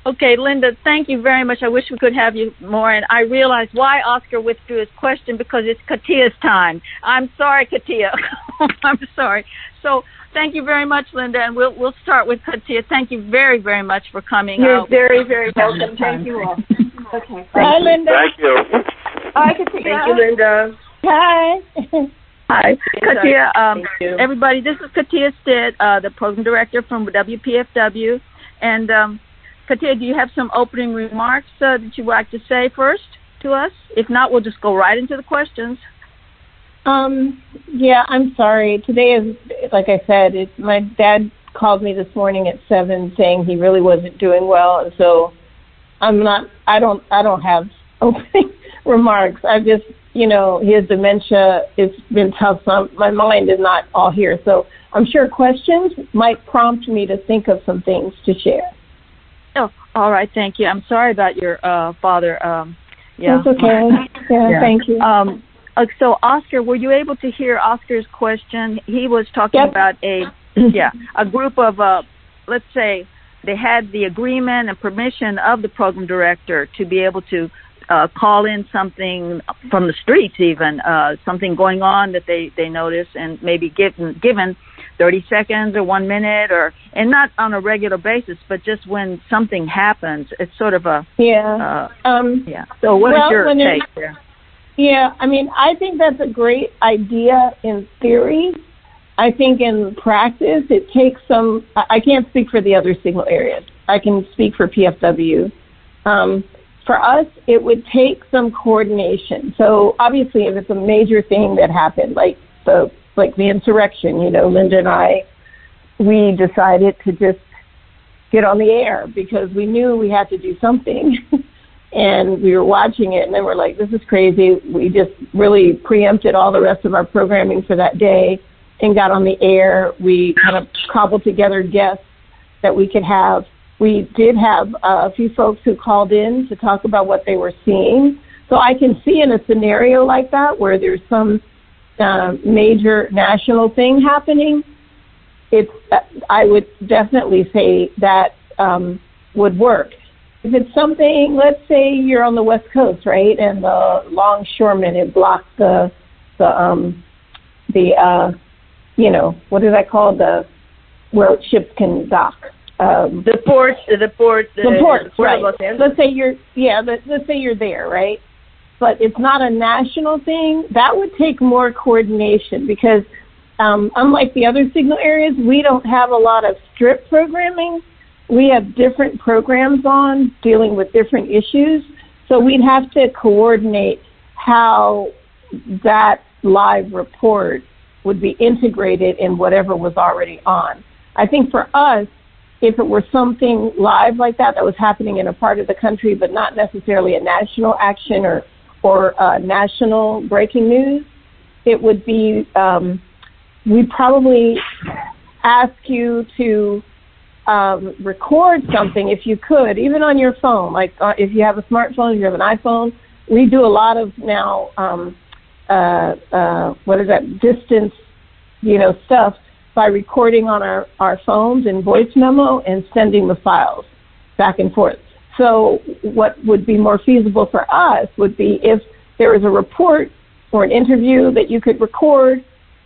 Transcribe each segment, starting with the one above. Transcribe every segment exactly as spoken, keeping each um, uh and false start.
Okay, Linda, thank you very much. I wish we could have you more. And I realized why Oscar withdrew his question, because it's Katia's time. I'm sorry, Katia. I'm sorry. So thank you very much, Linda, and we'll we'll start with Katia. Thank you very, very much for coming. You're out. very, very welcome. Thank you all. Okay. Hi, Linda. Thank you. Hi, Katia. Thank you, Linda. Hi. Hi, Katia. Um, Thank you. everybody, this is Katia Stitt, uh, the program director from W P F W. And um, Katia, do you have some opening remarks uh, that you'd like to say first to us? If not, we'll just go right into the questions. Um, yeah, I'm sorry. Today is, like I said, it, my dad called me this morning at seven saying he really wasn't doing well, and so I'm not. I don't. I don't have opening remarks. I just, you know, his dementia. It's been tough. So my mind is not all here. So I'm sure questions might prompt me to think of some things to share. Oh, all right. Thank you. I'm sorry about your uh, father. Um, yeah. That's okay. Yeah, yeah. Thank you. Um, uh, so, Oscar, were you able to hear Oscar's question? He was talking yep. about a, yeah, a group of, uh, let's say, they had the agreement and permission of the program director to be able to uh, call in something from the streets, even uh, something going on that they, they notice, and maybe given given thirty seconds or one minute, or and not on a regular basis, but just when something happens, it's sort of a yeah. Uh, um, yeah. So what well, is your take it, there? Yeah, I mean, I think that's a great idea in theory. I think in practice, it takes some. I can't speak for the other signal areas. I can speak for P F W. Um, for us, it would take some coordination. So obviously, if it's a major thing that happened, like the like the insurrection, you know, Linda and I, we decided to just get on the air because we knew we had to do something. And we were watching it, and then we're like, this is crazy. We just really preempted all the rest of our programming for that day and got on the air. We kind of cobbled together guests that we could have. We did have uh, a few folks who called in to talk about what they were seeing. So I can see in a scenario like that where there's some uh, major national thing happening, it's, I would definitely say that um, would work. If it's something, let's say you're on the West Coast, right, and the longshoremen have blocked the, the, um, the, uh, you know, what is that called, the, where ships can dock. Um, the port, the port, the, the port, port right. of Los Angeles. Let's say you're, yeah, let, let's say you're there, right? But it's not a national thing. That would take more coordination because, um, unlike the other signal areas, we don't have a lot of strip programming. We have different programs on dealing with different issues, so we'd have to coordinate how that live report would be integrated in whatever was already on. I think for us, if it were something live like that that was happening in a part of the country but not necessarily a national action or, or uh, national breaking news, it would be, um, we'd probably ask you to Um, record something if you could, even on your phone. Like uh, if you have a smartphone, if you have an iPhone, we do a lot of now, um, uh, uh, what is that, distance, you know, stuff by recording on our, our phones in voice memo and sending the files back and forth. So what would be more feasible for us would be if there was a report or an interview that you could record,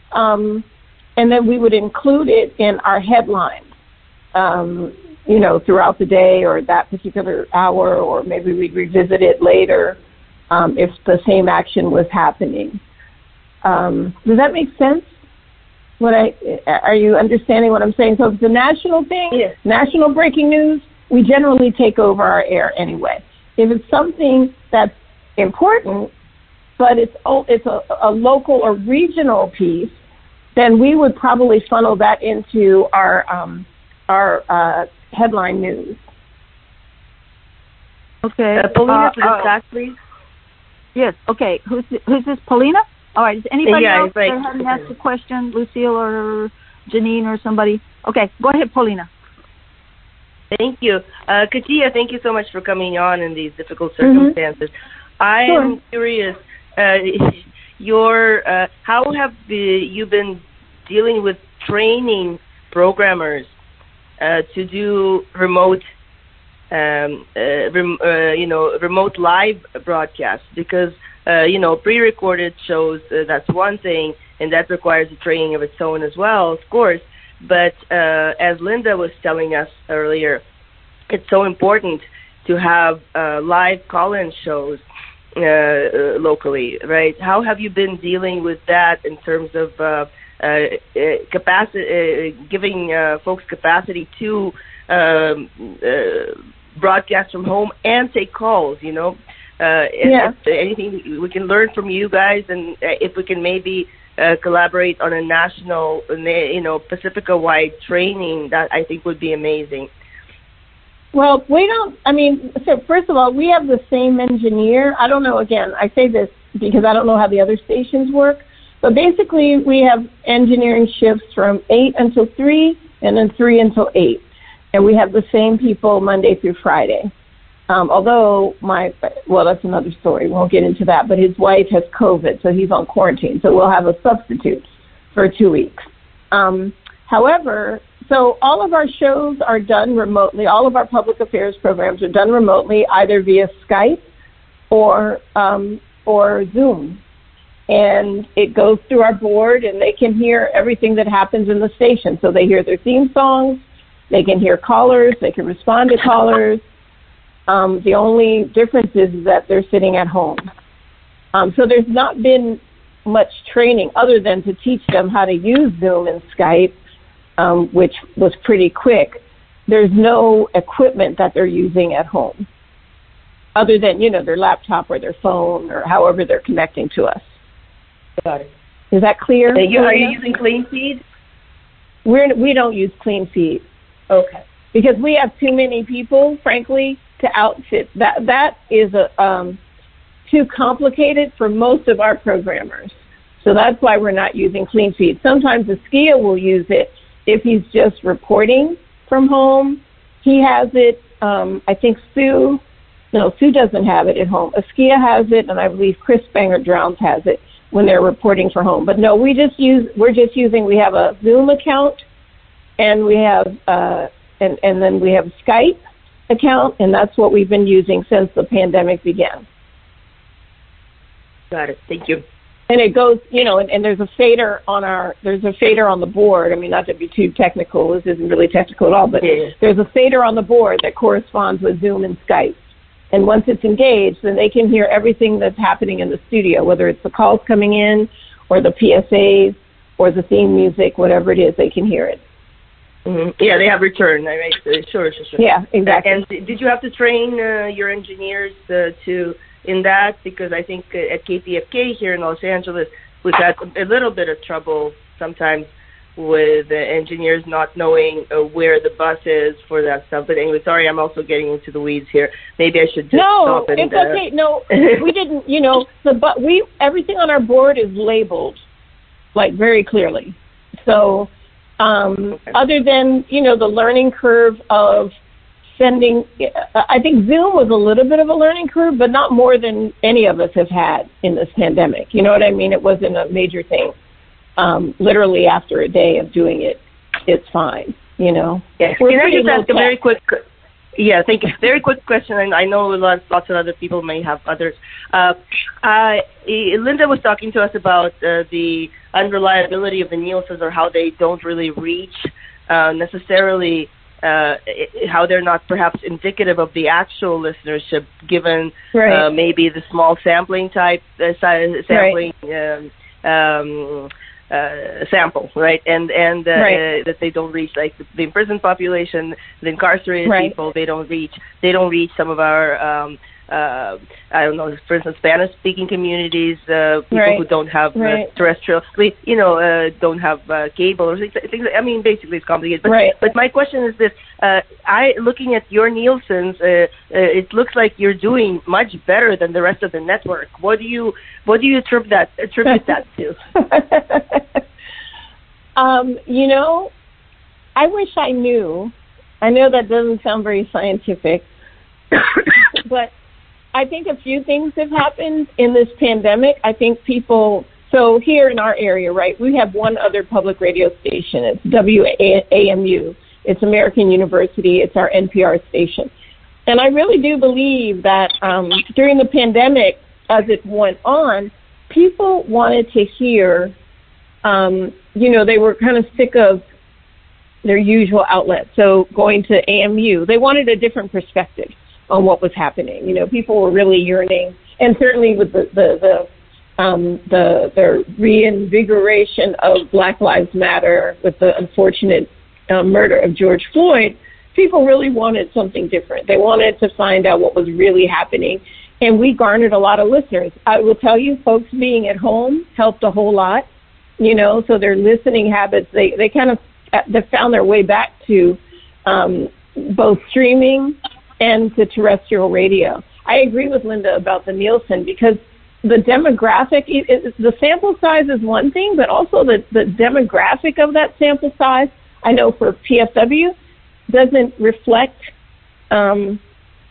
um, and then we would include it in our headlines. Um, you know, throughout the day or that particular hour, or maybe we'd revisit it later um, if the same action was happening. Um, does that make sense? What I, are you understanding what I'm saying? So if it's a national thing, yes. National breaking news, we generally take over our air anyway. If it's something that's important, but it's, it's a, a local or regional piece, then we would probably funnel that into our um, our uh, headline news. Okay. Uh, Paulina, uh, uh, back, please. Yes. Okay. Who's who's this? Paulina? All right. Is anybody yeah, else like, that hasn't asked a question? Lucille or Janine or somebody? Okay. Go ahead, Paulina. Thank you. Uh, Katia, thank you so much for coming on in these difficult circumstances. Mm-hmm. I sure. am curious, uh, your, uh, how have the, you been dealing with training programmers Uh, to do remote um, uh, rem, uh, you know, remote live broadcasts, because uh, you know, pre-recorded shows, uh, that's one thing, and that requires a training of its own as well, of course. But uh, as Linda was telling us earlier, it's so important to have uh, live call-in shows uh, uh, locally, right? How have you been dealing with that in terms of uh, uh, capacity, uh, giving uh, folks capacity to um, uh, broadcast from home and take calls, you know? Uh, yeah. Anything we can learn from you guys, and if we can maybe uh, collaborate on a national, you know, Pacifica-wide training, that I think would be amazing. Well, we don't, I mean, so first of all, we have the same engineer. I don't know, again, I say this because I don't know how the other stations work, but basically we have engineering shifts from eight until three and then three until eight. And we have the same people Monday through Friday. Um, although my, well, that's another story. We won't get into that. But his wife has COVID, so he's on quarantine. So we'll have a substitute for two weeks. Um, however, so all of our shows are done remotely. All of our public affairs programs are done remotely, either via Skype or um, or Zoom. And it goes through our board, and they can hear everything that happens in the station. So they hear their theme songs. They can hear callers. They can respond to callers. Um, the only difference is that they're sitting at home. Um, so there's not been much training other than to teach them how to use Zoom and Skype, um, which was pretty quick. There's no equipment that they're using at home other than, you know, their laptop or their phone or however they're connecting to us. Got it. Is that clear? Are you, are you using CleanFeed? We're, we don't use CleanFeed. Okay. Because we have too many people, frankly, to outfit. That that is a, um, too complicated for most of our programmers. So that's why we're not using CleanFeed. Sometimes Askia will use it if he's just reporting from home. He has it. Um, I think Sue, no, Sue doesn't have it at home. Askia has it, and I believe Chris Banger Drowns has it when they're reporting for home. But no, we just use. We're just using. We have a Zoom account, and we have, uh, and and then we have Skype account, and that's what we've been using since the pandemic began. Got it. Thank you. And it goes, you know, and, and there's a fader on our, there's a fader on the board. I mean, not to be too technical, this isn't really technical at all, but yeah. There's a fader on the board that corresponds with Zoom and Skype. And once it's engaged, then they can hear everything that's happening in the studio, whether it's the calls coming in or the P S As or the theme music, whatever it is, they can hear it. Mm-hmm. Yeah, they have return. Right? Sure, sure, sure. Yeah, exactly. And did you have to train uh, your engineers uh, to in that? Because I think uh, at K P F K here in Los Angeles, we've had a little bit of trouble sometimes with uh, engineers not knowing uh, where the bus is for that stuff. But anyway, sorry, I'm also getting into the weeds here. Maybe I should just no, stop and... it's uh, okay. No, we didn't, you know, the but we everything on our board is labeled, like, very clearly. So... Um, okay. Other than, you know, the learning curve of sending, I think Zoom was a little bit of a learning curve, but not more than any of us have had in this pandemic. You know what I mean? It wasn't a major thing. Um, literally after a day of doing it, it's fine, you know. Yes. Can I just ask a very quick, yeah, thank you. Very quick question, and I know lots, lots of other people may have others. Uh, uh, Linda was talking to us about uh, the unreliability of the Nielsen's, or how they don't really reach uh, necessarily, uh, how they're not perhaps indicative of the actual listenership, given right. uh, maybe the small sampling type, uh, sampling right. um, um, uh, sample, right? And and uh, right. uh, that they don't reach, like the, the imprisoned population, the incarcerated right. people. They don't reach. They don't reach some of our. Um, Uh, I don't know, for instance, Spanish-speaking communities, uh, people right. who don't have right. uh, terrestrial, you know, uh, don't have uh, cable or things, things. I mean, basically, it's complicated. But, right. but my question is this: uh, I, looking at your Nielsen's, uh, uh, it looks like you're doing much better than the rest of the network. What do you, what do you attribute that, attribute that to? um, you know, I wish I knew. I know that doesn't sound very scientific, but I think a few things have happened in this pandemic. I think people, so here in our area, right, we have one other public radio station. It's W A M U. It's American University. It's our N P R station. And I really do believe that um, during the pandemic, as it went on, people wanted to hear, um, you know, they were kind of sick of their usual outlet. So going to A M U, they wanted a different perspective on what was happening. You know, people were really yearning, and certainly with the the the, um, the, the reinvigoration of Black Lives Matter, with the unfortunate uh, murder of George Floyd, people really wanted something different. They wanted to find out what was really happening, and we garnered a lot of listeners. I will tell you, folks being at home helped a whole lot, you know, so their listening habits, they, they kind of they found their way back to um, both streaming and to terrestrial radio. I agree with Linda about the Nielsen, because the demographic, it, it, the sample size is one thing, but also the, the demographic of that sample size, I know for P F W, doesn't reflect, um,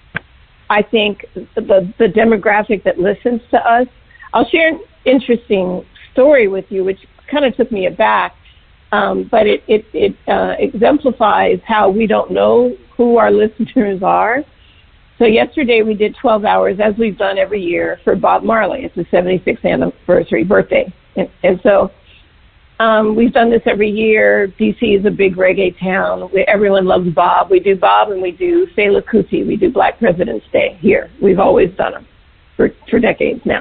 I think, the, the demographic that listens to us. I'll share an interesting story with you, which kind of took me aback. Um, but it, it, it uh, exemplifies how we don't know who our listeners are. So yesterday we did twelve hours, as we've done every year, for Bob Marley. It's his seventy-sixth anniversary birthday. And, and so um, we've done this every year. D C is a big reggae town. We, everyone loves Bob. We do Bob and we do Fela Kuti. We do Black President's Day here. We've always done them for, for decades now.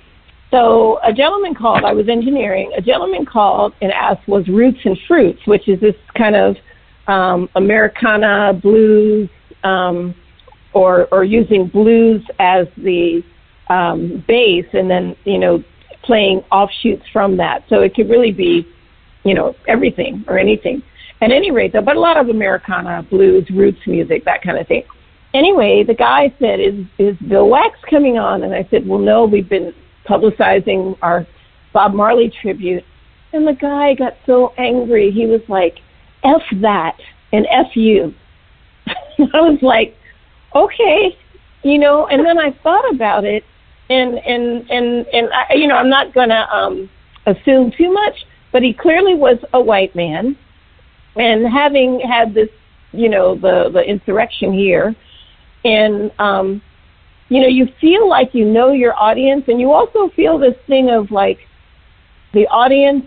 So a gentleman called, I was engineering, a gentleman called and asked, was Roots and Fruits, which is this kind of um, Americana blues, um, or, or using blues as the um, base, and then, you know, playing offshoots from that. So it could really be, you know, everything or anything. At any rate, though, but a lot of Americana, blues, roots music, that kind of thing. Anyway, the guy said, is, is Bill Wax coming on? And I said, well, no, we've been publicizing our Bob Marley tribute. And the guy got so angry. He was like, F that and F you. I was like, okay, you know, and then I thought about it, and, and, and, and I, you know, I'm not going to um, assume too much, but he clearly was a white man. And having had this, you know, the, the insurrection here, and, um, you know, you feel like you know your audience, and you also feel this thing of like the audience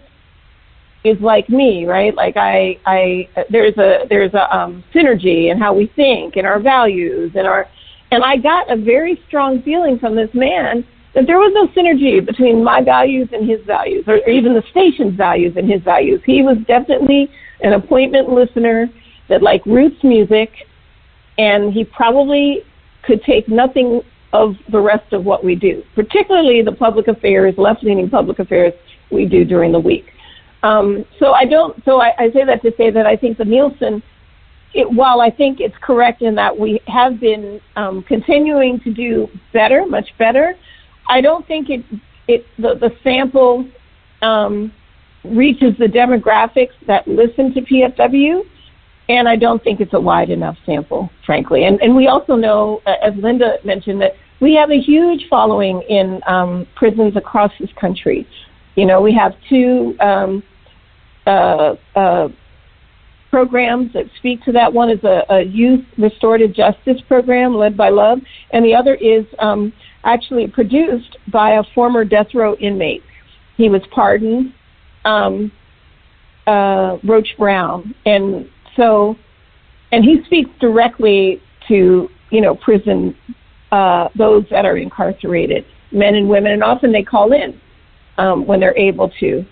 is like me, right? Like I, I, there's a, there's a um, synergy in how we think and our values and our, and I got a very strong feeling from this man that there was no synergy between my values and his values, or, or even the station's values and his values. He was definitely an appointment listener that liked roots music, and he probably could take nothing of the rest of what we do, particularly the public affairs, left-leaning public affairs we do during the week. Um, so I don't. So I, I say that to say that I think the Nielsen, it, while I think it's correct in that we have been um, continuing to do better, much better, I don't think it it the, the sample um, reaches the demographics that listen to P F W. And I don't think it's a wide enough sample, frankly. And and we also know, as Linda mentioned, that we have a huge following in um, prisons across this country. You know, we have two um, uh, uh, programs that speak to that. One is a, a youth restorative justice program led by Love, and the other is um, actually produced by a former death row inmate. He was pardoned, um, uh, Roach Brown, and So, and he speaks directly to, you know, prison, uh, those that are incarcerated, men and women, and often they call in um, when they're able to.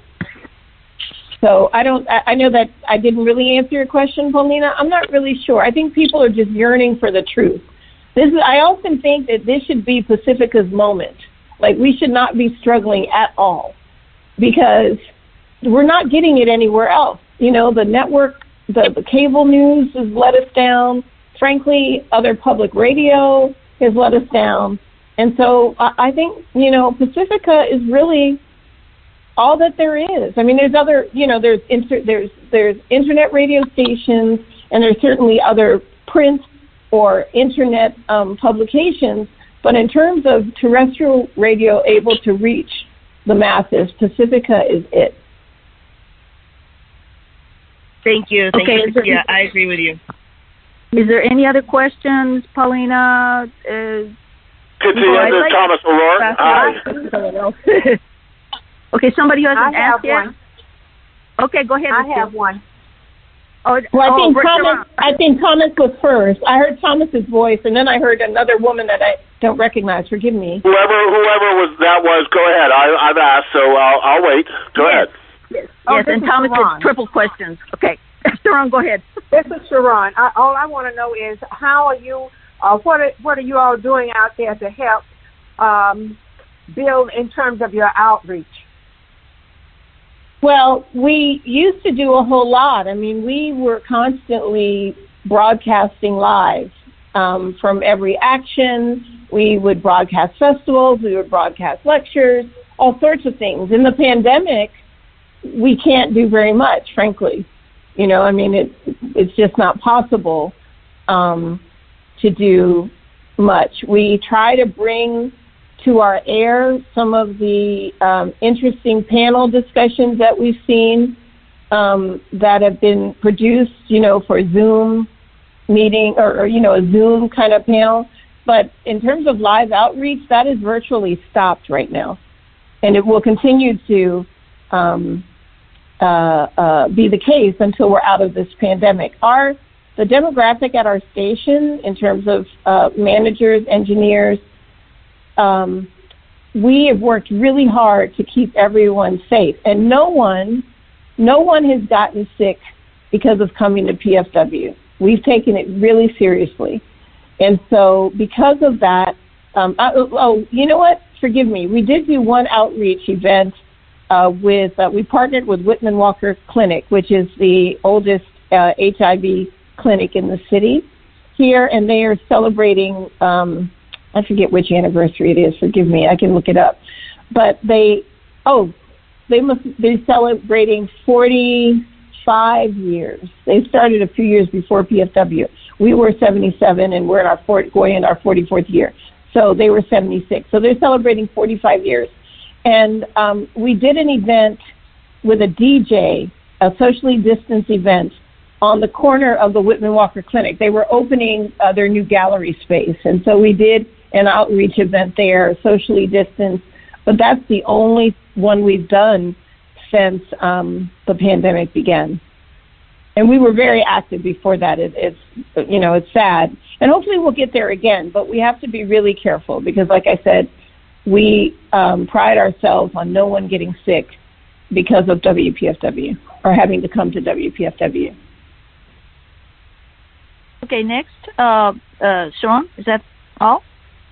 So I don't, I, I know that I didn't really answer your question, Paulina. I'm not really sure. I think people are just yearning for the truth. This is, I often think that this should be Pacifica's moment. Like, we should not be struggling at all, because we're not getting it anywhere else. You know, the network, The, the cable news has let us down. Frankly, other public radio has let us down. And so I, I think, you know, Pacifica is really all that there is. I mean, there's other, you know, there's inter, there's there's internet radio stations, and there's certainly other print or internet um, publications. But in terms of terrestrial radio able to reach the masses, Pacifica is it. Thank you. Thank okay, you. Yeah, I agree with you. Is there any other questions, Paulina? Uh, Continue. This is Thomas O'Rourke. Hi. Okay, somebody who hasn't I have asked yet? one. Okay, go ahead. I Mister have one. Oh, well, I oh, think Rick Thomas. I think Thomas was first. I heard Thomas's voice, and then I heard another woman that I don't recognize. Forgive me. Whoever, whoever was that was, go ahead. I, I've asked, so I'll, I'll wait. Go yes. ahead. Yes, Oh, yes. and Thomas has triple questions. Okay, Sharon, go ahead. This is Sharon. I, all I want to know is how are you? Uh, what are what are you all doing out there to help um, build in terms of your outreach? Well, we used to do a whole lot. I mean, we were constantly broadcasting live um, from every action. We would broadcast festivals. We would broadcast lectures, all sorts of things. In the pandemic, we can't do very much, frankly. You know, I mean, it, it's just not possible um, to do much. We try to bring to our air some of the um, interesting panel discussions that we've seen um, that have been produced, you know, for Zoom meeting or, or, you know, a Zoom kind of panel. But in terms of live outreach, that is virtually stopped right now. And it will continue to um, uh, uh, be the case until we're out of this pandemic. Our the demographic at our station in terms of uh, managers, engineers, Um, we have worked really hard to keep everyone safe, and no one, no one has gotten sick because of coming to P F W. We've taken it really seriously, and so because of that, um, I, oh, you know what? Forgive me. We did do one outreach event uh, with. Uh, we partnered with Whitman Walker Clinic, which is the oldest uh, H I V clinic in the city here, and they are celebrating. Um, I forget which anniversary it is. Forgive me. I can look it up. But they, oh, they must. They're celebrating forty-five years. They started a few years before P F W. We were seventy-seven, and we're in our forty, going in our forty-fourth year. So they were seventy-six. So they're celebrating forty-five years. And um, we did an event with a D J, a socially distanced event, on the corner of the Whitman Walker Clinic. They were opening uh, their new gallery space. And so we did an outreach event there, socially distanced. But that's the only one we've done since um, the pandemic began. And we were very active before that. It, it's, you know, it's sad. And hopefully we'll get there again. But we have to be really careful because, like I said, we um, pride ourselves on no one getting sick because of W P F W or having to come to W P F W. Okay, next, uh, uh, Sharon, is that all?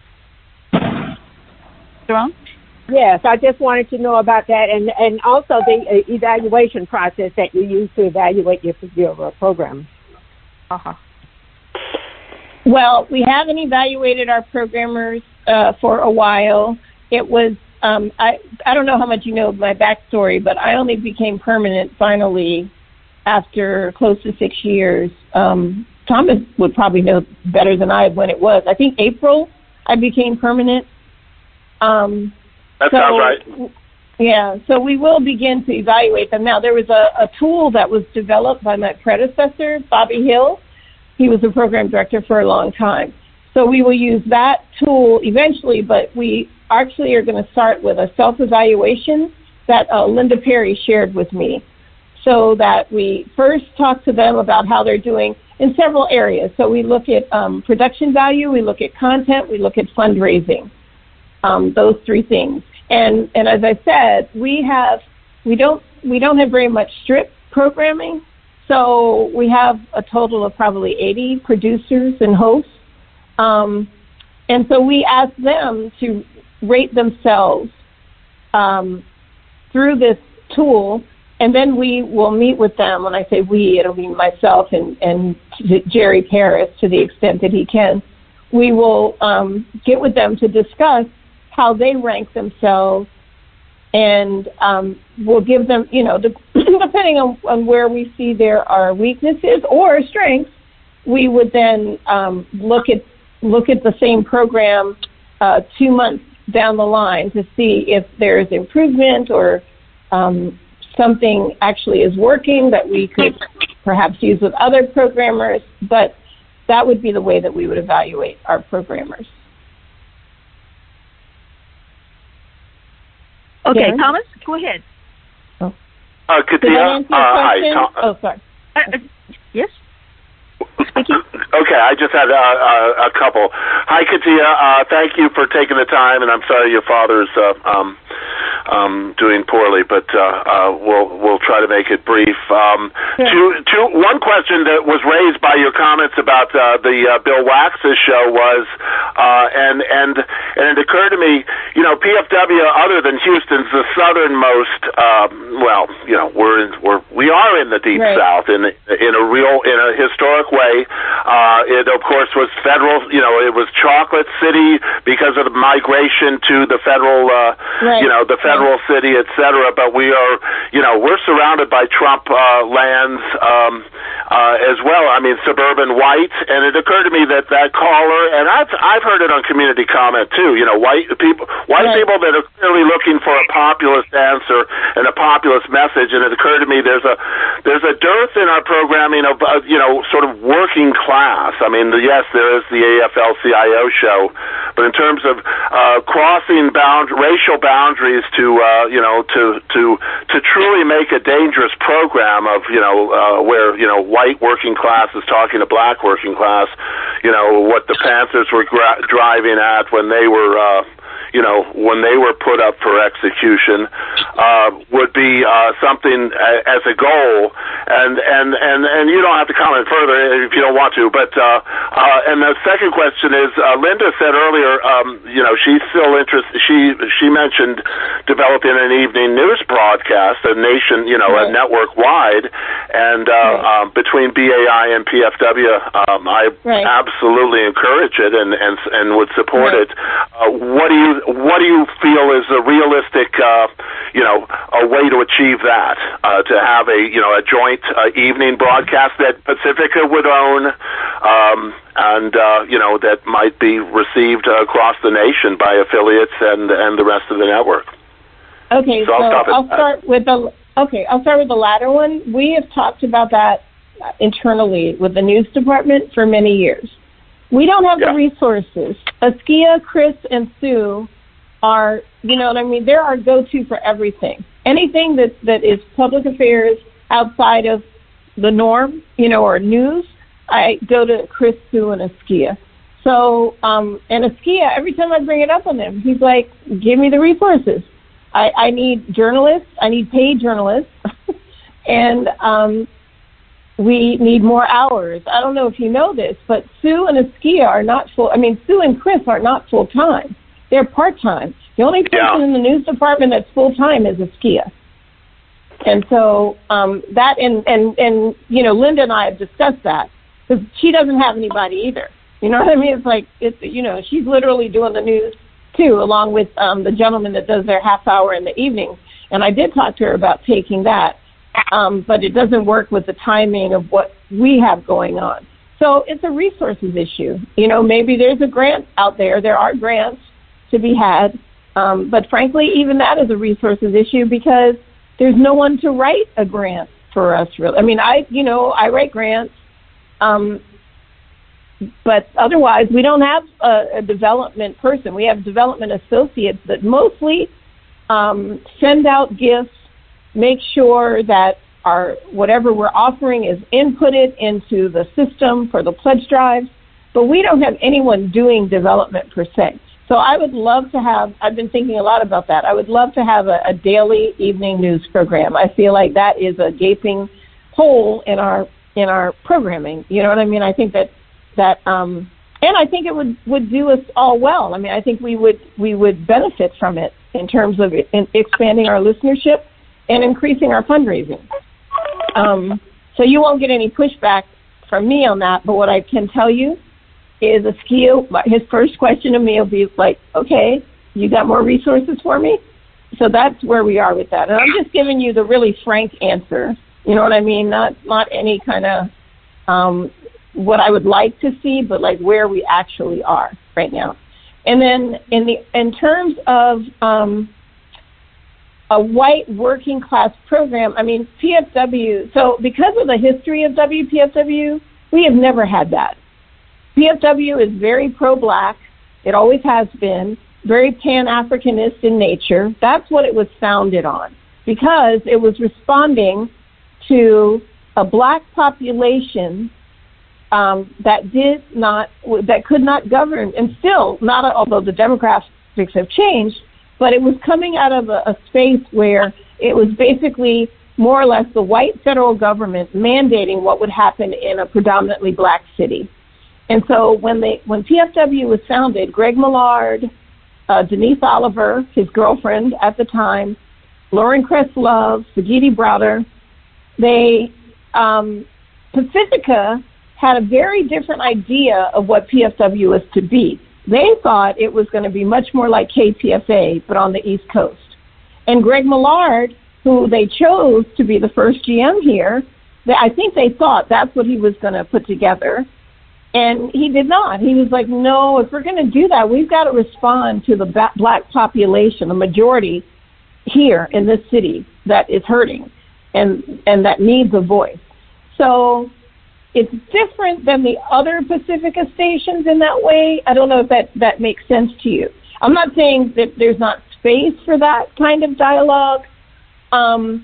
Sharon? Yes, I just wanted to know about that, and, and also the uh, evaluation process that you use to evaluate your, your uh, program. Uh-huh. Well, we haven't evaluated our programmers uh, for a while. It was, um, I, I don't know how much you know of my backstory, but I only became permanent finally after close to six years. Um, Thomas would probably know better than I when it was. I think April I became permanent. Um, that so, sounds right. Yeah, so we will begin to evaluate them. Now, there was a, a tool that was developed by my predecessor, Bobby Hill. He was the program director for a long time. So we will use that tool eventually, but we actually are going to start with a self-evaluation that uh, Linda Perry shared with me, so that we first talk to them about how they're doing in several areas. So we look at um, production value, we look at content, we look at fundraising, um, those three things. And and as I said, we have we don't we don't have very much strip programming, so we have a total of probably eighty producers and hosts. Um, and so we ask them to rate themselves um, through this tool. And then we will meet with them. When I say we, it'll be myself and, and Jerry Paris to the extent that he can. We will um, get with them to discuss how they rank themselves, and um, we'll give them, you know, the, depending on, on where we see there are weaknesses or strengths, we would then um, look at look at the same program uh, two months down the line to see if there's improvement or um, something actually is working that we could perhaps use with other programmers. But that would be the way that we would evaluate our programmers. Okay, Karen? Thomas, go ahead. Oh. Uh, Did Katia, that answer your uh, hi, question? Tom- Oh, sorry. Uh, uh, yes? Speaking. Okay, I just had uh, a, a couple. Hi, Katia. Uh, thank you for taking the time, and I'm sorry your father's uh, um, um, doing poorly, but uh, uh, we'll we'll try to make it brief. Um, Sure. two, two, one question that was raised by your comments about uh, the uh, Bill Wax's show was, uh, and and and it occurred to me, you know, P F W, other than Houston's the southernmost. Um, well, you know, we're in, we're we are in the deep Right. south in in a real in a historic way. Uh, it, of course, was federal, you know, it was Chocolate City because of the migration to the federal, uh, Right. you know, the federal right. city, et cetera. But we are, you know, we're surrounded by Trump uh, lands um, uh, as well. I mean, suburban white. And it occurred to me that that caller, and I've, I've heard it on community comment, too, you know, white people, white right. people that are clearly looking for a populist answer and a populist message. And it occurred to me there's a, there's a dearth in our programming of, uh, you know, sort of working class. I mean, yes, there is the A F L C I O show, but in terms of uh, crossing bound racial boundaries to uh, you know to to to truly make a dangerous program of you know uh, where you know white working class is talking to black working class, you know what the Panthers were gra- driving at when they were. Uh, you know, when they were put up for execution, uh, would be uh, something a, as a goal. And, and, and, and you don't have to comment further if you don't want to. But uh, uh, and the second question is, uh, Linda said earlier, um, you know, she's still interested. She she mentioned developing an evening news broadcast, a nation, you know, right. a network wide, and uh, right. um, between B A I and P F W, um, I right. absolutely encourage it and and and would support right. it. Uh, what do you What do you feel is a realistic, uh, you know, a way to achieve that? Uh, to have a, you know, a joint uh, evening broadcast that Pacifica would own, um, and uh, you know, that might be received uh, across the nation by affiliates and and the rest of the network. Okay, so, so I'll, I'll start with the okay. I'll start with the latter one. We have talked about that internally with the news department for many years. We don't have yeah. the resources. Askia, Chris, and Sue are, you know what I mean, they're our go-to for everything. Anything that, that is public affairs outside of the norm, you know, or news, I go to Chris, Sue, and Askia. So, um, and Askia, every time I bring it up on him, he's like, give me the resources. I, I need journalists. I need paid journalists. and, um, we need more hours. I don't know if you know this, but Sue and Askia are not full. I mean, Sue and Chris are not full time. They're part time. The only person yeah. in the news department that's full time is Askia. And so um, that and, and and you know, Linda and I have discussed that because she doesn't have anybody either. You know what I mean? It's like it's you know she's literally doing the news too, along with um, the gentleman that does their half hour in the evening. And I did talk to her about taking that. Um, but it doesn't work with the timing of what we have going on. So it's a resources issue. You know, maybe there's a grant out there. There are grants to be had. Um, but frankly, even that is a resources issue because there's no one to write a grant for us, really. I mean, I, you know, I write grants. Um, but otherwise, we don't have a, a development person. We have development associates that mostly um, send out gifts, make sure that our whatever we're offering is inputted into the system for the pledge drives, but we don't have anyone doing development per se. So I would love to have, I've been thinking a lot about that, I would love to have a, a daily evening news program. I feel like that is a gaping hole in our in our programming. You know what I mean? I think that, that um, and I think it would, would do us all well. I mean, I think we would we would benefit from it in terms of in expanding our listenership and increasing our fundraising. Um, so you won't get any pushback from me on that, but what I can tell you is Askia, his first question to me will be like, okay, you got more resources for me? So that's where we are with that. And I'm just giving you the really frank answer, you know what I mean? Not not any kind of um, what I would like to see, but like where we actually are right now. And then in the in terms of um, a white working class program, I mean, P F W, so because of the history of W P F W, we have never had that. P F W is very pro-black. It always has been. Very Pan-Africanist in nature. That's what it was founded on, because it was responding to a black population um, that did not, that could not govern, and still not, although the demographics have changed, but it was coming out of a, a space where it was basically more or less the white federal government mandating what would happen in a predominantly black city. And so when they, when P F W was founded, Greg Millard, uh, Denise Oliver, his girlfriend at the time, Lauren Cress-Love, Sagiti Browder, they, um, Pacifica had a very different idea of what P F W was to be. They thought it was going to be much more like K P F A, but on the East Coast. And Greg Millard, who they chose to be the first G M here, they, I think they thought that's what he was going to put together. And he did not. He was like, no, if we're going to do that, we've got to respond to the ba- black population, the majority here in this city that is hurting and, and that needs a voice. So it's different than the other Pacifica stations in that way. I don't know if that, that makes sense to you. I'm not saying that there's not space for that kind of dialogue. Um,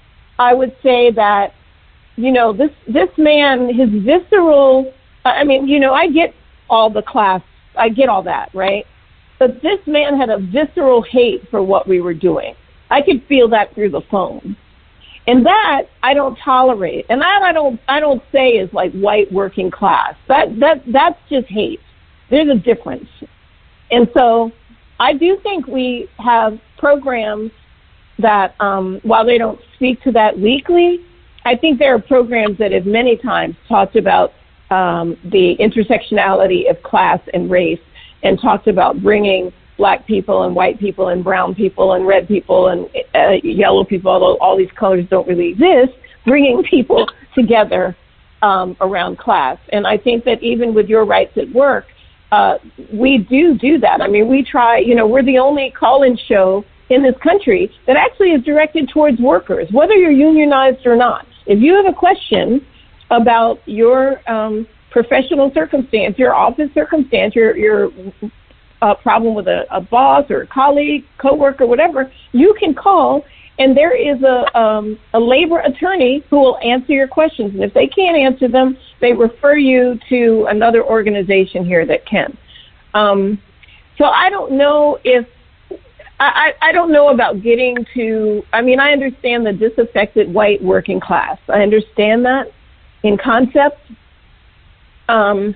I would say that, you know, this, this man, his visceral, I mean, you know, I get all the class, I get all that, right? But this man had a visceral hate for what we were doing. I could feel that through the phone. And that I don't tolerate. And that I don't I don't say is like white working class. That that that's just hate. There's a difference. And so I do think we have programs that um, while they don't speak to that weekly, I think there are programs that have many times talked about um, the intersectionality of class and race and talked about bringing black people and white people and brown people and red people and uh, yellow people, although all these colors don't really exist, bringing people together um, around class. And I think that even with Your Rights at Work, uh, we do do that. I mean, we try, you know, we're the only call-in show in this country that actually is directed towards workers, whether you're unionized or not. If you have a question about your um, professional circumstance, your office circumstance, your your uh, problem with a, a boss or a colleague, coworker, whatever, you can call, and there is a um, a labor attorney who will answer your questions. And if they can't answer them, they refer you to another organization here that can. Um, so I don't know if I, I don't know about getting to, I mean, I understand the disaffected white working class. I understand that in concept. Um,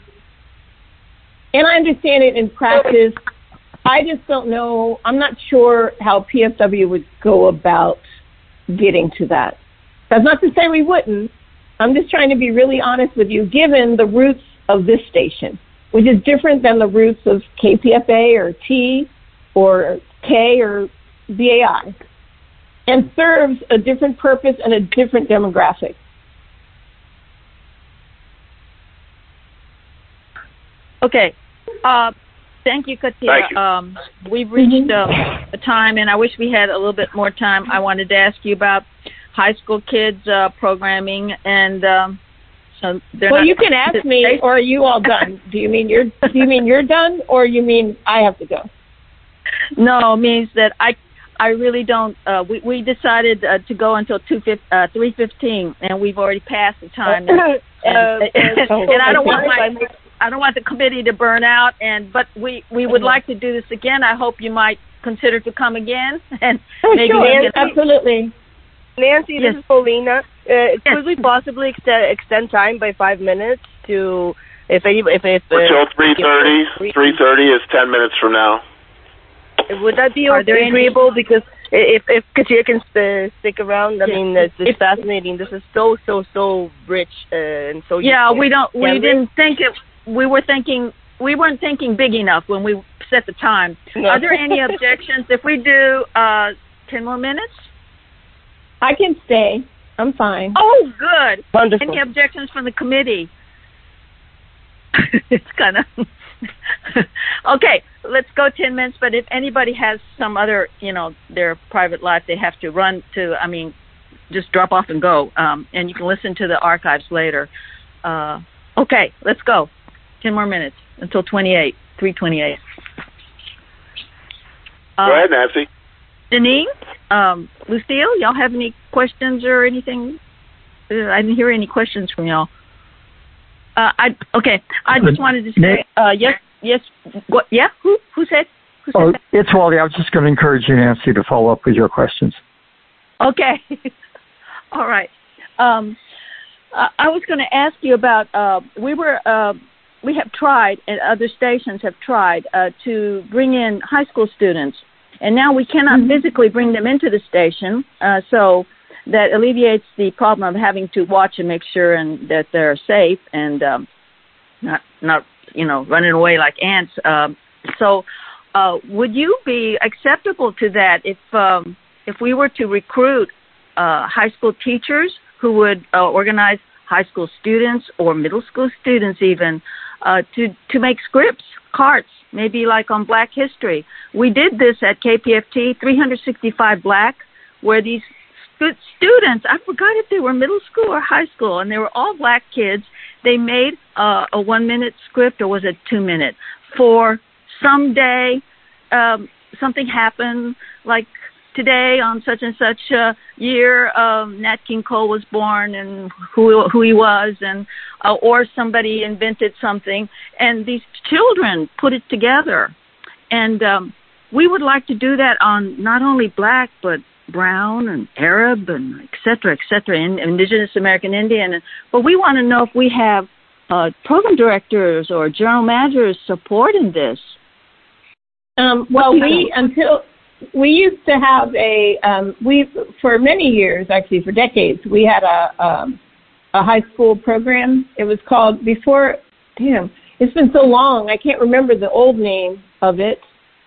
and I understand it in practice. I just don't know, I'm not sure how P F W would go about getting to that. That's not to say we wouldn't. I'm just trying to be really honest with you, given the roots of this station, which is different than the roots of K P F A or T or K or B A I, and serves a different purpose and a different demographic. Okay. Uh, thank you, Katia. Thank you. Um, we've reached uh, a time, and I wish we had a little bit more time. I wanted to ask you about high school kids uh, programming, and um, so they're well, not you can ask me, or are you all done? Do you mean you're? Do you mean you're done, or you mean I have to go? No, it means that I I really don't. Uh, we we decided uh, to go until two uh, three fifteen, and we've already passed the time. And, and, uh, and, and I don't want my I don't want the committee to burn out. And but we, we would like to do this again. I hope you might consider to come again. And oh, maybe sure, we can, absolutely. Nancy, Yes. this is Paulina. Uh, Yes. Could we possibly extend extend time by five minutes to if any if if uh, Until three thirty. three thirty is ten minutes from now. Would that be Are there any- agreeable? Because if if Katia can st- stick around, I Yes. mean, it's, it's If- fascinating. This is so so so rich uh, and so. yeah, useful. we don't. We Can didn't think it. We were thinking we weren't thinking big enough when we set the time. No. Are there any objections if we do uh, ten more minutes? I can stay. I'm fine. Oh, good. Wonderful. Any objections from the committee? It's kind of okay. Let's go ten minutes. But if anybody has some other, you know, their private life, they have to run to. I mean, just drop off and go. Um, and you can listen to the archives later. Uh, okay, let's go. Ten more minutes until twenty-eight, three twenty-eight. Uh, Go ahead, Nancy. Denise, um, Lucille, y'all have any questions or anything? Uh, I didn't hear any questions from y'all. Uh, I okay. I just wanted to say uh, yes, yes. What? Yeah. Who? Who said? Who said oh, that? It's Wally. I was just going to encourage you, Nancy, to follow up with your questions. Okay. All right. Um, I, I was going to ask you about. Uh, we were. Uh, we have tried, and other stations have tried uh, to bring in high school students, and now we cannot mm-hmm. physically bring them into the station. Uh, so. That alleviates the problem of having to watch and make sure and that they're safe and um, not not you know running away like ants. Um, so, uh, would you be acceptable to that if um, if we were to recruit uh, high school teachers who would uh, organize high school students or middle school students even uh, to to make scripts, carts, maybe like on Black History? We did this at K P F T, three sixty-five Black, where these students, I forgot if they were middle school or high school, and they were all Black kids. They made uh, a one-minute script, or was it two-minute, for someday um, something happened, like today on such and such a year, um, Nat King Cole was born and who who he was, and uh, or somebody invented something, and these children put it together. And um, we would like to do that on not only Black, but Brown and Arab and et cetera, et cetera, and Indigenous American Indian. But we want to know if we have uh, program directors or general managers supporting this. Um, well, we, until, we used to have a, um, we, for many years, actually for decades, we had a, um, a high school program. It was called, before, damn, it's been so long, I can't remember the old name of it.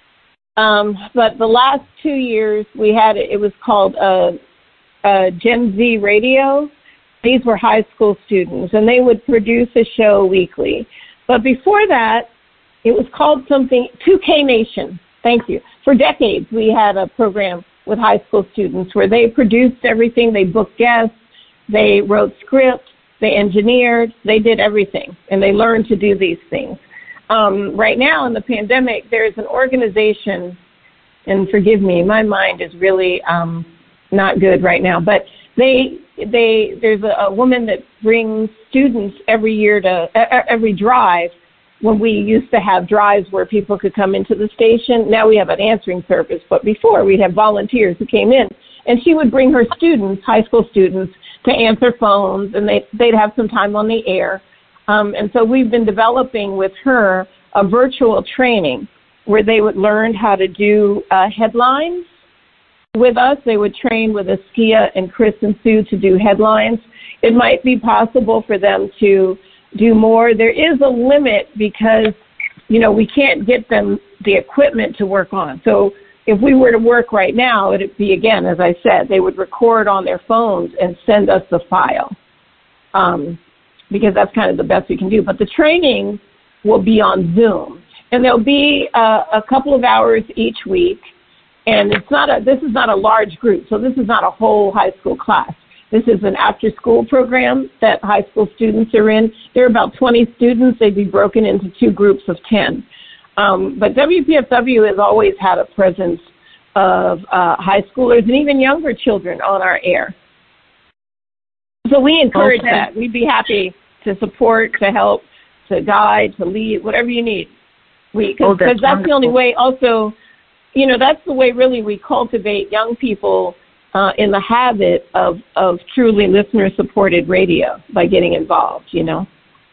Um, but the last two years we had it, it was called uh, uh, Gen Z Radio. These were high school students, and they would produce a show weekly. But before that, it was called something, two K Nation. Thank you. For decades, we had a program with high school students where they produced everything. They booked guests. They wrote scripts. They engineered. They did everything, and they learned to do these things. Um, right now in the pandemic, there's an organization, and forgive me, my mind is really um, not good right now, but they they there's a, a woman that brings students every year to uh, every drive. When we used to have drives where people could come into the station, now we have an answering service, but before we'd have volunteers who came in, and she would bring her students, high school students, to answer phones, and they they'd have some time on the air. Um, and so we've been developing with her a virtual training where they would learn how to do uh, headlines with us. They would train with Askia and Chris and Sue to do headlines. It might be possible for them to do more. There is a limit because, you know, we can't get them the equipment to work on. So if we were to work right now, it would be, again, as I said, they would record on their phones and send us the file. Um, because that's kind of the best we can do. But the training will be on Zoom, and there'll be uh, a couple of hours each week. And it's not a, this is not a large group, so this is not a whole high school class. This is an after-school program that high school students are in. There are about twenty students. They'd be broken into two groups of ten. Um, but W P F W has always had a presence of uh, high schoolers and even younger children on our air. So we encourage okay. that. We'd be happy to support, to help, to guide, to lead, whatever you need. We Because oh, that's, that's the only way also, you know, that's the way really we cultivate young people uh, in the habit of, of truly listener-supported radio by getting involved, you know.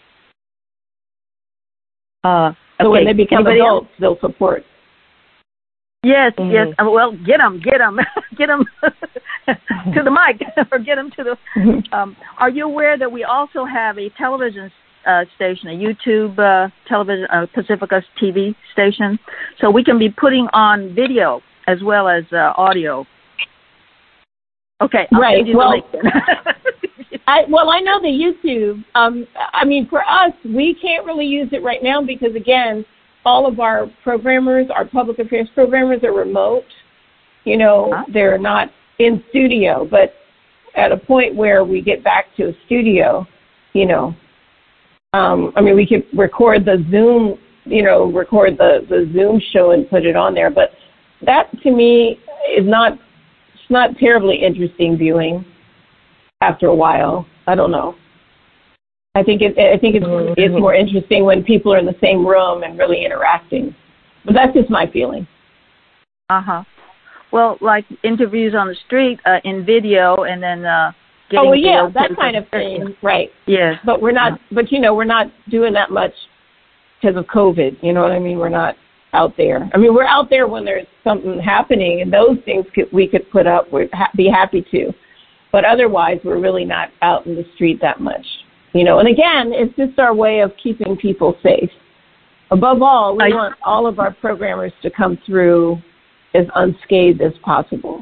Uh, so okay. when they become Anybody adults, else? They'll support. Yes, mm-hmm. yes. Well, get them, get them, get them to the mic, or get them to the. Mm-hmm. Um, are you aware that we also have a television uh, station, a YouTube uh, television, uh, Pacifica T V station, so we can be putting on video as well as uh, audio. Okay, I'll right. Well, the I, well, I know the YouTube. Um, I mean, for us, we can't really use it right now because, again, all of our programmers, our public affairs programmers are remote. You know, huh? They're not in studio, but at a point where we get back to a studio, you know, Um, I mean, we could record the Zoom, you know, record the, the Zoom show and put it on there. But that, to me, is not, it's not terribly interesting viewing after a while. I don't know. I think it, I think it's, it's more interesting when people are in the same room and really interacting. But that's just my feeling. Uh-huh. Well, like interviews on the street uh, in video and then uh, getting... Oh, well, yeah, that kind of thing, right. Yes. But we're not, but, you know, we're not doing that much because of COVID. You know what I mean? We're not out there. I mean, we're out there when there's something happening, and those things could, we could put up. We'd ha- be happy to. But otherwise, we're really not out in the street that much. You know, and again, it's just our way of keeping people safe. Above all, we I, want all of our programmers to come through as unscathed as possible.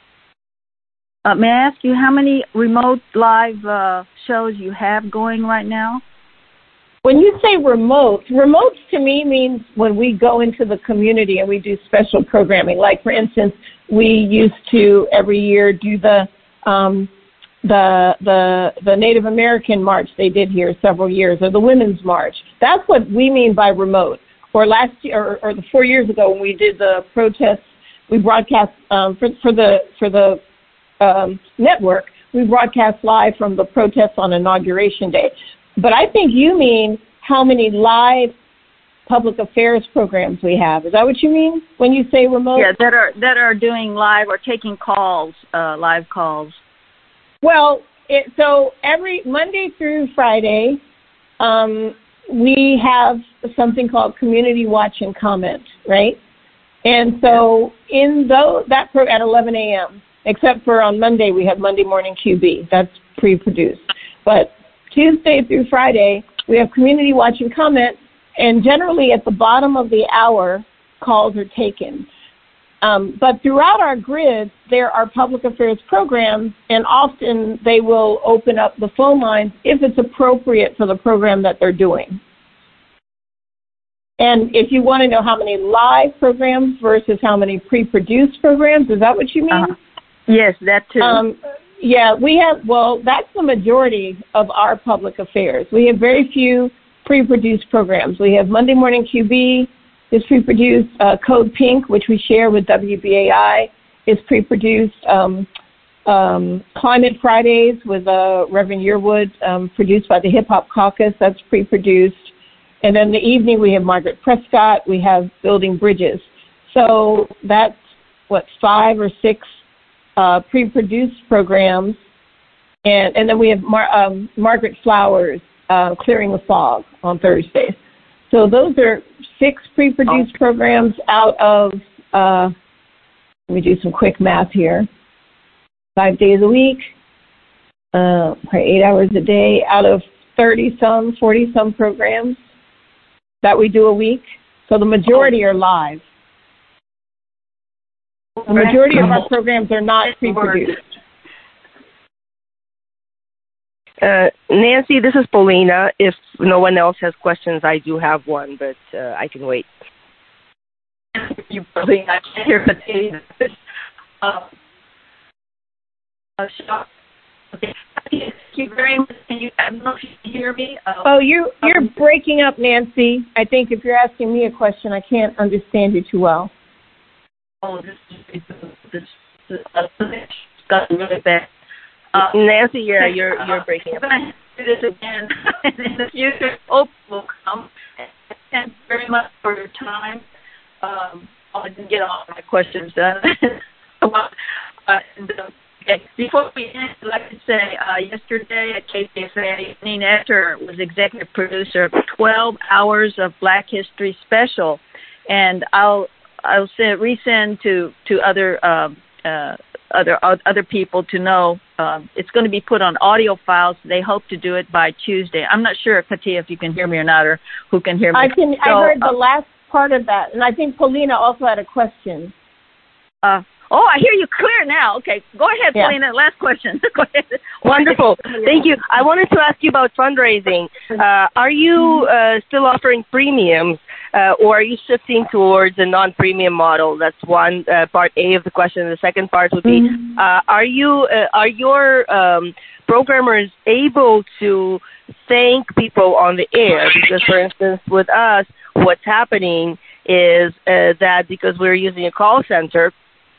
Uh, may I ask you how many remote live uh, shows you have going right now? When you say remote, remote to me means when we go into the community and we do special programming. Like, for instance, we used to every year do the um, the the the Native American March they did here several years, or the Women's March. That's what we mean by remote. Or last year, or, or the four years ago when we did the protests, we broadcast um, for for the for the um, network. We broadcast live from the protests on Inauguration Day. But I think you mean how many live public affairs programs we have. Is that what you mean when you say remote? Yeah, that are that are doing live or taking calls, uh, live calls. Well, it, so every Monday through Friday, um, we have something called Community Watch and Comment, right? And so in those, that pro at eleven a.m., except for on Monday, we have Monday Morning Q B. That's pre-produced. But Tuesday through Friday, we have Community Watch and Comment, and generally at the bottom of the hour, calls are taken. Um, but throughout our grid, there are public affairs programs, and often they will open up the phone lines if it's appropriate for the program that they're doing. And if you want to know how many live programs versus how many pre-produced programs, is that what you mean? Uh-huh. Yes, that too. Um, yeah, we have, well, that's the majority of our public affairs. We have very few pre-produced programs. We have Monday Morning Q B is pre-produced. Uh, Code Pink, which we share with W B A I, is pre-produced. Um, um, Climate Fridays with uh, Reverend Yearwood, um, produced by the Hip Hop Caucus, that's pre-produced. And then the evening we have Margaret Prescott. We have Building Bridges. So that's, what, five or six uh, pre-produced programs. And, and then we have Mar- um, Margaret Flowers, uh, Clearing the Fog on Thursdays. So those are six pre-produced programs out of, uh, let me do some quick math here, five days a week, uh, probably eight hours a day, out of thirty-some, forty-some programs that we do a week. So the majority are live. The majority of our programs are not pre-produced. Uh, Nancy, this is Paulina. If no one else has questions, I do have one, but uh, I can wait. You probably I can't hear Patina. Um, uh, okay. Thank you very much. Can you, I don't know if you can hear me. Uh, oh, you, you're um, breaking up, Nancy. I think if you're asking me a question, I can't understand you too well. Oh, this is this, this uh, got really bad. Uh, Nancy, yeah, you're you're breaking up. I'm going to do this again in the future. Hope will come. Thank you very much for your time. Um, I didn't get all my questions done. uh, and, uh, okay. Before we end, I'd like to say uh, yesterday at K C F A, Nina Etter was executive producer of twelve hours of Black History Special, and I'll I'll send resend to to other. Um, uh, other other people to know. Um, it's going to be put on audio files. They hope to do it by Tuesday. I'm not sure, Katia, if you can hear me or not, or who can hear me. I can. So, I heard the uh, last part of that, and I think Paulina also had a question. Uh, oh, I hear you clear now. Okay, go ahead, yeah. Paulina. Last question. Go ahead. Wonderful. Thank you. I wanted to ask you about fundraising. Uh, are you uh, still offering premiums uh, or are you shifting towards a non-premium model? That's one uh, part A of the question. The second part would be, mm-hmm. uh, are you uh, are your um, programmers able to thank people on the air? Because, for instance, with us, what's happening is uh, that because we're using a call center,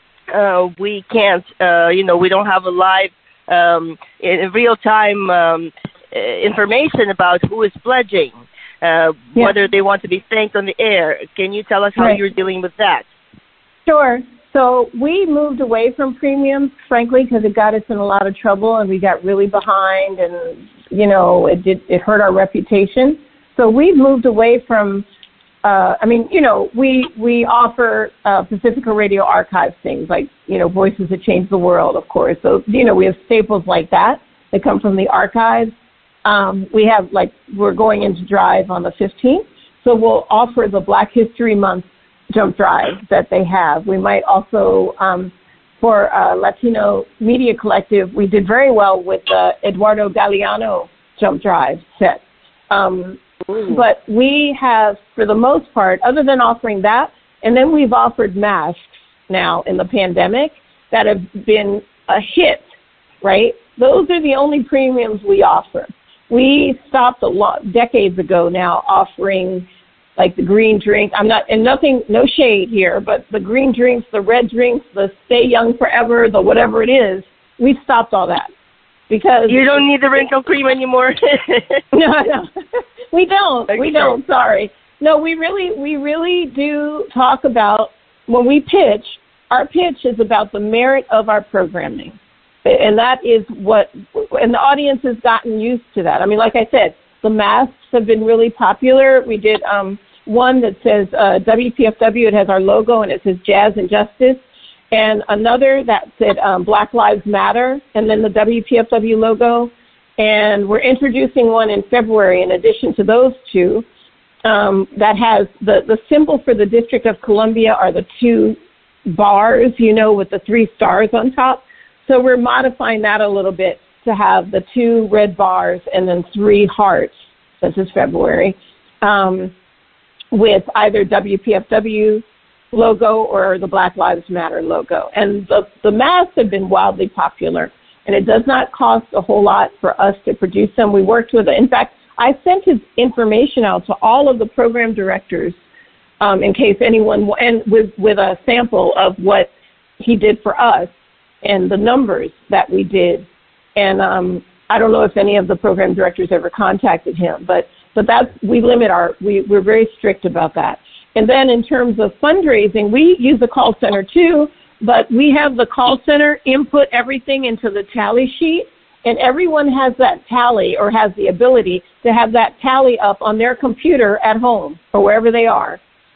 uh, we can't, uh, you know, we don't have a live, um, in real time um, information about who is pledging, uh, yeah. whether they want to be thanked on the air. Can you tell us how right. you're dealing with that? Sure. So we moved away from premiums, frankly, because it got us in a lot of trouble and we got really behind and, you know, it did, it hurt our reputation. So we've moved away from, uh, I mean, you know, we, we offer uh, Pacifica Radio Archives things like, you know, Voices That Change the World, of course. So, you know, we have staples like that that come from the archives. Um, we have, like, we're going into Drive on the fifteenth. So we'll offer the Black History Month jump drive that they have. We might also, um, for uh, Latino Media Collective, we did very well with the Eduardo Galeano jump drive set. Um, but we have, for the most part, other than offering that, and then we've offered masks now in the pandemic that have been a hit, right? Those are the only premiums we offer. We stopped a lot, decades ago now, offering like the green drink. I'm not, and nothing, no shade here, but the green drinks, the red drinks, the Stay Young Forever, the whatever it is, we've stopped all that. Because you don't need the wrinkle cream anymore. no, no, we don't. Okay. We don't. Sorry. No, we really, we really do talk about when we pitch. Our pitch is about the merit of our programming, and that is what. And the audience has gotten used to that. I mean, like I said, the masks have been really popular. We did um, one that says uh, W P F W. It has our logo, and it says Jazz and Justice. And another that said um, Black Lives Matter, and then the W P F W logo. And we're introducing one in February in addition to those two um, that has the, the symbol for the District of Columbia are the two bars, you know, with the three stars on top. So we're modifying that a little bit to have the two red bars and then three hearts. This is February, um, with either W P F W logo or the Black Lives Matter logo. And the, the masks have been wildly popular, and it does not cost a whole lot for us to produce them. We worked with, in fact, I sent his information out to all of the program directors um, in case anyone, and with, with a sample of what he did for us and the numbers that we did. And um, I don't know if any of the program directors ever contacted him, but but that's, we limit our, we, we're very strict about that. And then in terms of fundraising, we use the call center too, but we have the call center input everything into the tally sheet, and everyone has that tally or has the ability to have that tally up on their computer at home or wherever they are.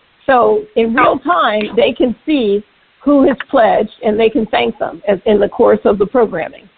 So in real time, they can see who has pledged, and they can thank them as, in the course of the programming.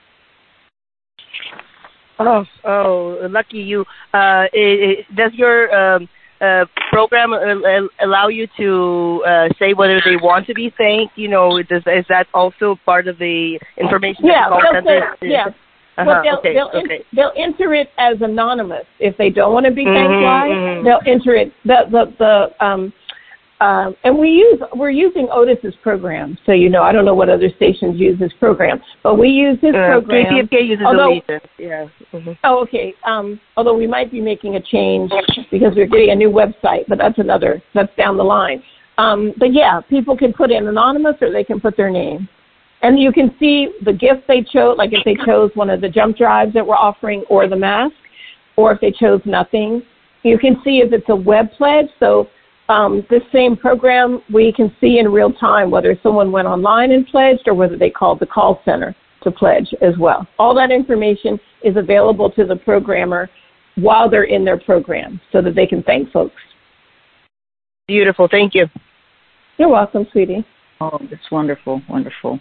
Oh, oh, lucky you. Uh, it, it, does your um, uh, program uh, allow you to uh, say whether they want to be thanked? You know, does, is that also part of the information? Yeah, that they'll say, yeah. Uh-huh, well, they'll, okay, they'll, okay. in, they'll enter it as anonymous. If they don't want to be thanked mm-hmm, live, mm-hmm. they'll enter it. The the the um, um, and we use we're using Otis's program. So you know, I don't know what other stations use his program, but we use his uh, program. K P F K uses although, Otis. Yeah. Mm-hmm. Oh, okay. Um, although we might be making a change because we're getting a new website, but that's another that's down the line. Um, but yeah, people can put in anonymous or they can put their name. And you can see the gift they chose, like if they chose one of the jump drives that we're offering or the mask, or if they chose nothing. You can see if it's a web pledge. So um, this same program, we can see in real time whether someone went online and pledged or whether they called the call center to pledge as well. All that information is available to the programmer while they're in their program so that they can thank folks. Beautiful. Thank you. You're welcome, sweetie. Oh, that's wonderful, wonderful.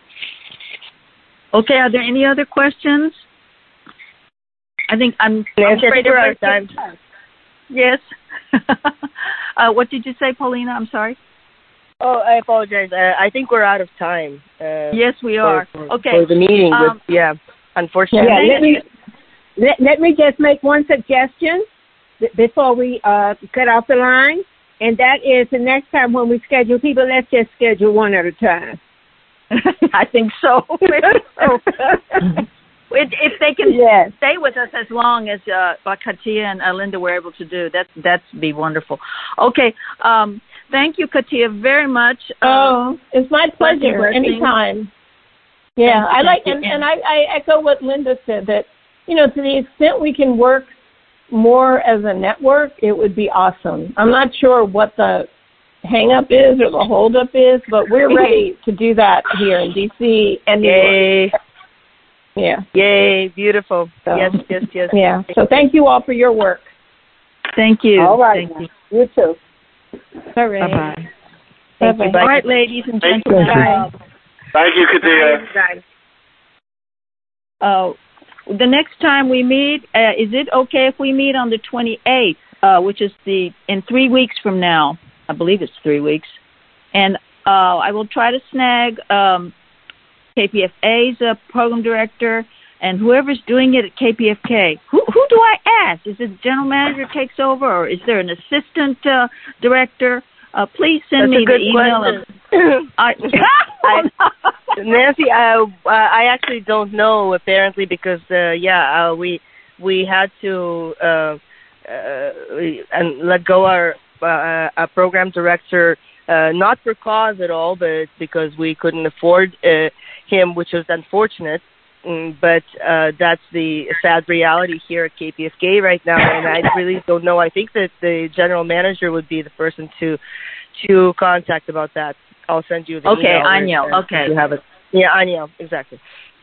Okay, are there any other questions? I think I'm, I'm afraid we're out of time. Yes. uh, what did you say, Paulina? I'm sorry. Oh, I apologize. Uh, I think we're out of time. Uh, yes, we are. For, for, okay. For the meeting, um, but yeah, unfortunately. Yeah, let me let, let me just make one suggestion before we uh, cut off the line. and that is the next time when we schedule people, let's just schedule one at a time. I think so. If, if they can yes. stay with us as long as uh, like Katia and uh, Linda were able to do, that that'd be wonderful. Okay, um, thank you, Katia, very much. Uh, oh, it's my pleasure. Anytime. Yeah, I like, and, and I, I echo what Linda said, that, you know, to the extent we can work more as a network, it would be awesome. I'm not sure what the hang-up is or the hold-up is, but we're ready to do that here in D C and New York. Yeah. Yay, beautiful. So, yes, yes, yes. Yeah. So thank you all for your work. Thank you. All right. Thank you. you too. All right. Bye-bye. Thank Bye-bye. All right, ladies and gentlemen. Thank you, Thank you Katia. Uh, the next time we meet, uh, is it okay if we meet on the twenty-eighth, uh, which is the in three weeks from now? I believe it's three weeks. And uh, I will try to snag um, K P F A's uh, program director and whoever's doing it at K P F K. Who, who do I ask? Is it the general manager takes over, or is there an assistant uh, director? Uh, please send That's me a good the email. And, I, I, Nancy, I, I actually don't know, apparently, because, uh, yeah, uh, we we had to uh, uh, and let go our uh, a program director, uh, not for cause at all, but because we couldn't afford uh, him, which was unfortunate. Mm, but uh, that's the sad reality here at K P F K right now, and I really don't know. I think that the general manager would be the person to to contact about that. I'll send you the okay, email. Anya. Or, okay, you have it. Yeah, Anya. Exactly.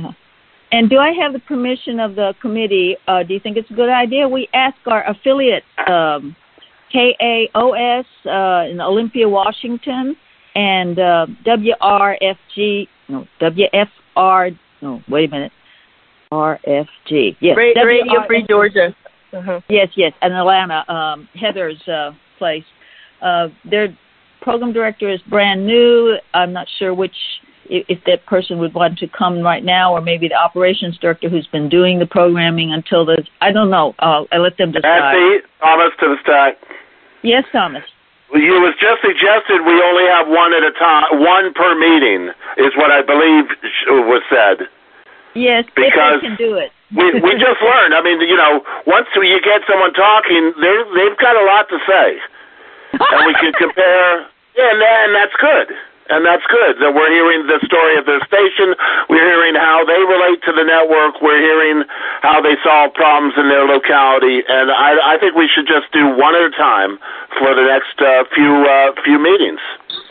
And do I have the permission of the committee? Uh, do you think it's a good idea? We ask our affiliate, um, K A O S uh, in Olympia, Washington, and uh, W R F G. No, W F R. No, wait a minute. R F G. Yes. Radio, Radio Free Georgia. Uh-huh. Yes, yes. In Atlanta, um, Heather's uh, place. Uh, their program director is brand new. I'm not sure which, if, if that person would want to come right now, or maybe the operations director who's been doing the programming until the, I don't know. Uh, I let them decide. Nancy, Thomas to the stack. Yes, Thomas. You was just suggested we only have one at a time, one per meeting, is what I believe was said. Yes, because if they can do it. we we just learned. I mean, you know, once you get someone talking, they they've got a lot to say, and we can compare. Yeah, and, and that's good, and that's good that we're hearing the story of their station. We're hearing how they relate to the network. We're hearing how they solve problems in their locality, and I I think we should just do one at a time for the next uh, few uh, few meetings.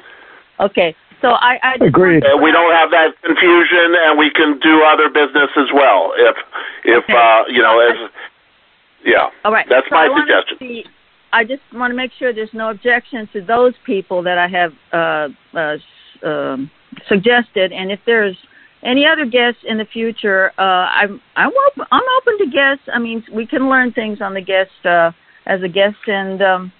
Okay. So I, I agree. Uh, we don't have that confusion, and we can do other business as well. If, if okay. uh, you know, as yeah. All right. That's so my I suggestion. See, I just want to make sure there's no objection to those people that I have uh, uh, um, suggested, and if there's any other guests in the future, uh, I'm I'm open, I'm open to guests. I mean, we can learn things on the guest uh, as a guest, and um,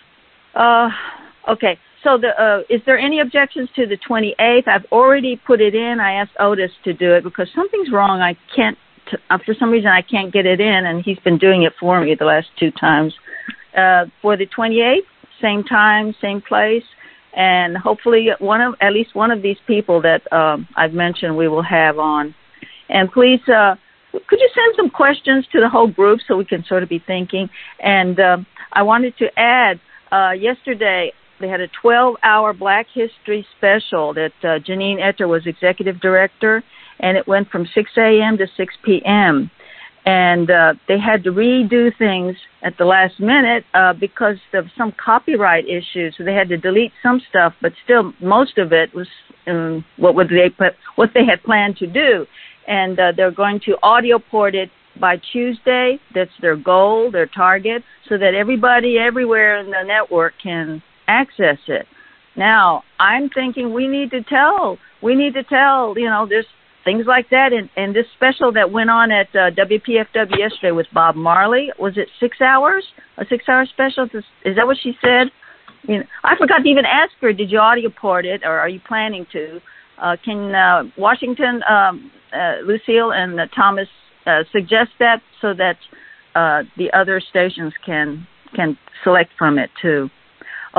uh, okay. So, the, uh, is there any objections to the twenty-eighth? I've already put it in. I asked Otis to do it because something's wrong. I can't, t- uh, for some reason, I can't get it in, and he's been doing it for me the last two times. Uh, for the twenty-eighth, same time, same place, and hopefully one of, at least one of these people that um, I've mentioned we will have on. And please, uh, could you send some questions to the whole group so we can sort of be thinking? And uh, I wanted to add, uh, yesterday, they had a twelve-hour Black History special that uh, Janine Etter was executive director, and it went from six a.m. to six p.m. And uh, they had to redo things at the last minute uh, because of some copyright issues. So they had to delete some stuff, but still most of it was um, what would they put, what they had planned to do. And uh, they're going to audio port it by Tuesday. That's their goal, their target, so that everybody everywhere in the network can access it. Now, I'm thinking we need to tell, we need to tell, you know, there's things like that. And, and this special that went on at uh, W P F W yesterday with Bob Marley, was it six hours? A six-hour special? Is that what she said? You know, I forgot to even ask her, did you audio port it, or are you planning to? Uh, can uh, Washington, um, uh, Lucille and uh, Thomas uh, suggest that so that uh, the other stations can can select from it too?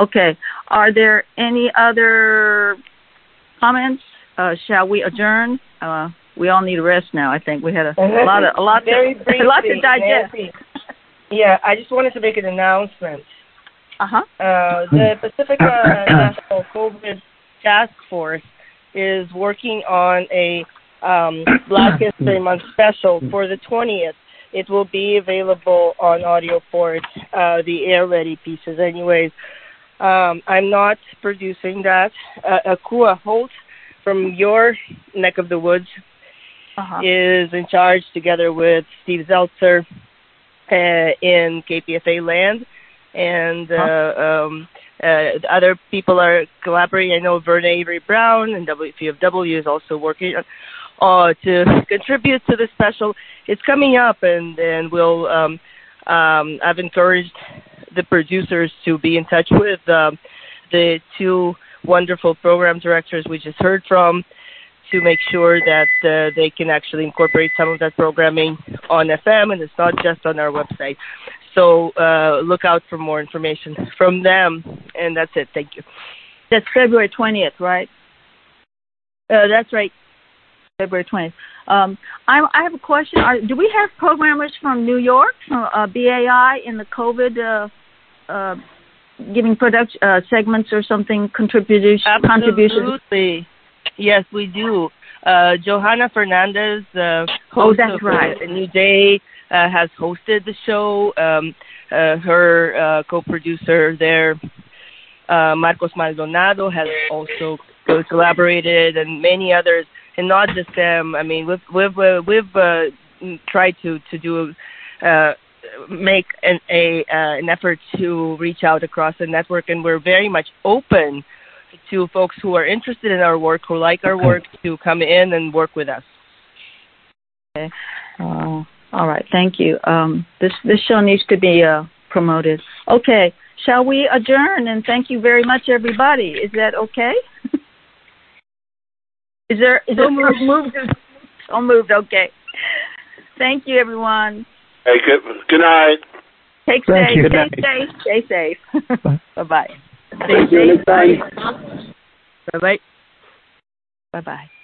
Okay. Are there any other comments? Uh, shall we adjourn? Uh, we all need a rest now. I think we had a, a lot of a lot Very to, briefly, a lot to digest. Nancy. Yeah, I just wanted to make an announcement. Uh-huh. Uh, the Pacifica National COVID Task Force is working on a um, Black History Month special for the twentieth. It will be available on audio port, uh, the Air Ready pieces anyways. Um, I'm not producing that. Uh, Akua Holt from your neck of the woods uh-huh. is in charge together with Steve Zeltzer uh, in K P F A land. And uh, huh? um, uh, other people are collaborating. I know Verna Avery Brown and W P F W is also working uh, to contribute to the special. It's coming up, and, and we'll. Um, um, I've encouraged the producers to be in touch with um, the two wonderful program directors we just heard from, to make sure that uh, they can actually incorporate some of that programming on F M, and it's not just on our website. So uh, look out for more information from them, and that's it. Thank you. That's February twentieth, right? Uh, that's right. February twentieth. Um, I, I have a question. Are, do we have programmers from New York, from uh, B A I, in the COVID uh, uh, giving product uh, segments or something, contributions? Absolutely. Yes, we do. Uh, Johanna Fernandez, uh, host oh, that's of right. A New Day, uh, has hosted the show. Um, uh, her uh, co-producer there, uh, Marcos Maldonado, has also collaborated, and many others, and not just them. I mean, we've we've uh, we've uh, tried to to do uh, make an a uh, an effort to reach out across the network, and we're very much open to folks who are interested in our work, who like our work, to come in and work with us. Okay. Uh, all right. Thank you. Um, this this show needs to be uh, promoted. Okay. Shall we adjourn? And thank you very much, everybody. Is that okay? is there is so it moved? moved? So moved. Okay. Thank you, everyone. Hey, good, good night. Take Thank safe. you. Stay safe. Stay safe. Bye bye. Stay safe. Bye bye. Bye bye.